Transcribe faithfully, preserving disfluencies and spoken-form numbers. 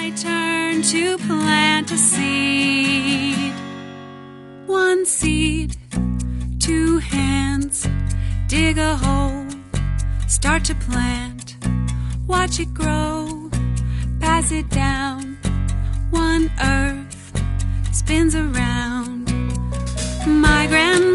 my turn to plant a seed. One seed, two hands, dig a hole, start to plant, watch it grow, pass it down. One earth spins around. My grandma